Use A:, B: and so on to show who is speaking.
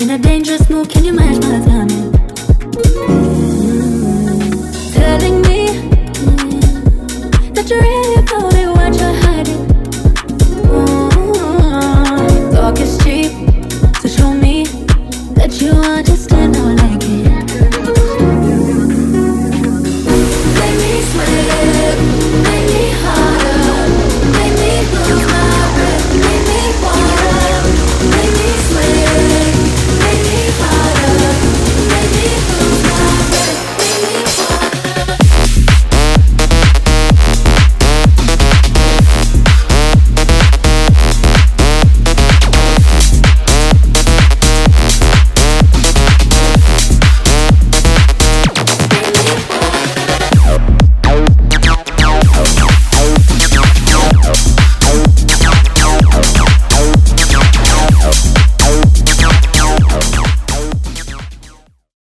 A: In a dangerous mood, can you match my timing? Telling me that you're really about it, what you're hiding. Talk is cheap, so show me that you are just